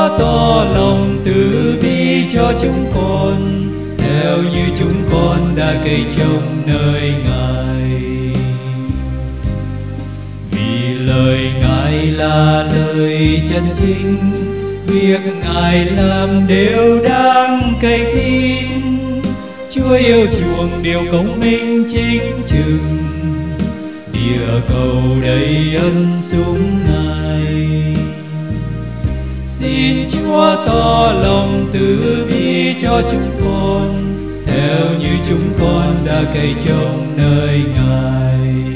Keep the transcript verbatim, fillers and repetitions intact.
Chúa tỏ lòng từ bi cho chúng con, theo như chúng con đã cây trồng nơi Ngài. Vì lời Ngài là lời chân chính, việc Ngài làm đều đáng cây tin. Chúa yêu chuộng điều công minh chính trực, địa cầu đầy ân sủng Ngài. Xin Chúa tỏ lòng từ bi cho chúng con, theo như chúng con đã cây trồng nơi Ngài.